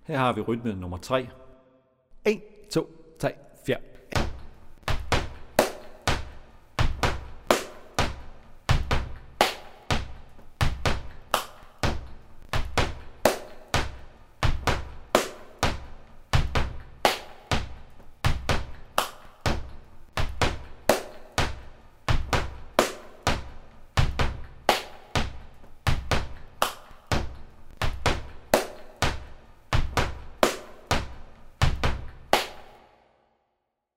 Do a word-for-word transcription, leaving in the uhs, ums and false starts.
Her har vi rytme nummer tre. en, to, tre.